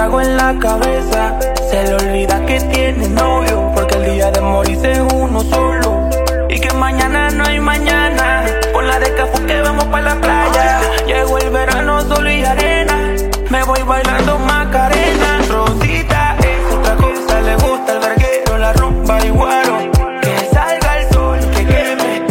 trago en la cabeza, se le olvida que tiene novio, porque el día de morirse es uno solo. Y que mañana no hay mañana, con la de Cafú que vamos pa' la playa. Llegó el verano, sol y arena, me voy bailando Macarena. Rosita es otra cosa, le gusta el verguero, la rumba y guaro. Que salga el sol, que queme,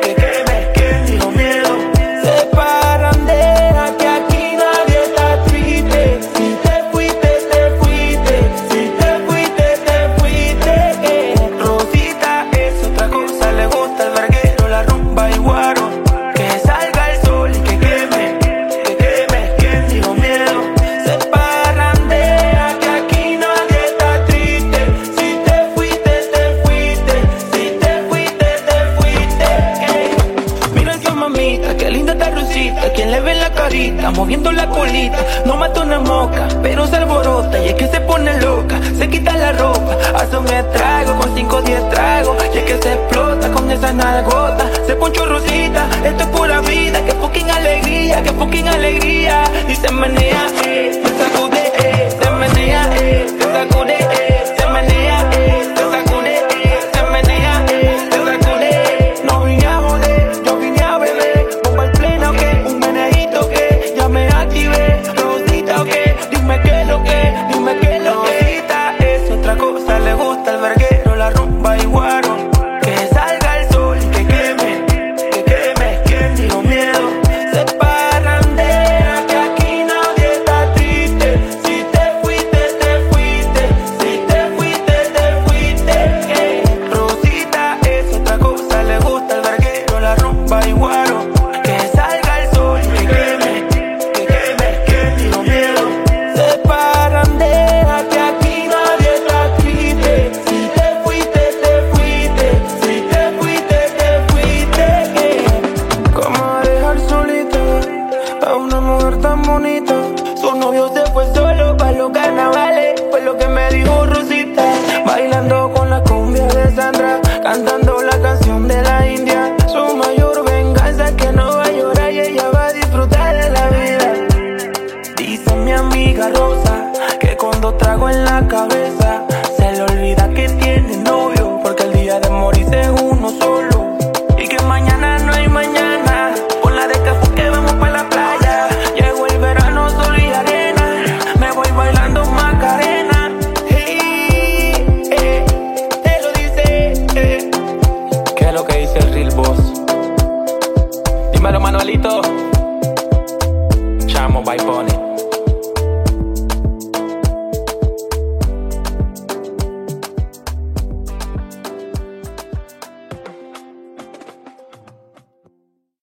que digo miedo. Se parandea, que aquí nadie está triste. Si te fuiste, te fuiste. Si te fuiste, te fuiste. Rosita es otra cosa, le gusta el verguero, la rumba y guaro. Que salga el sol y que queme, que digo miedo. Se parandea, que aquí nadie está triste. Si te fuiste, te fuiste. Si te fuiste, te fuiste. Mira esa mamita, qué linda está Rosita. Quien le ve la carita, moviendo la colita. No mata una mosca, pero se alborota. Y es que se pone loca, se quita la ropa. Hace un trago con 5 o 10 tragos. Y es que se explota con esa nalgota. Se ponchó Rosita, esto es pura vida. Que fucking alegría, que fucking alegría. Y se menea, se sacude, se menea, se sacude, se menea, se sacude, se menea, se sacude. No vine a joder, yo vine a beber. Bomba al pleno que, un meneíto que, ya me activé. Rosita o qué, dime qué lo que, dime qué lo que. Rosita es otra cosa, le gusta el verguero, la rumba y guaro. Que salga el sol y que queme, que digo miedo. Se parandea, que aquí nadie está triste. Si te fuiste, te fuiste. Si te fuiste, te fuiste. Rosita es otra cosa, le gusta el verguero, la rumba y guaro. Que salga el sol y que queme, que digo miedo. Se parandea, que aquí nadie está triste. Si te fuiste, te fuiste. Si te fuiste, te fuiste. ¿Cómo dejar solita a una mujer tan bonita? Su novio se fue solo pa' los carnavales, fue lo que me dijo Rosita. Bailando con la cumbia de Sandra, cantando la canción de la India. Su mayor venganza es que no va a llorar y ella va a disfrutar de la vida. Dice mi amiga Rosa que cuando trago en la cabeza se le olvida que tiene novio, porque el día de morirse es uno solo. Y que mañana no hay mañana, con la de Cafú que vamos pa' la playa. Llegó el verano, sol y arena, me voy bailando Macarena. Te lo dice, ¿Qué es lo que dice el Real Boss? Dímelo, Manuelito. Chamo, bye, boy.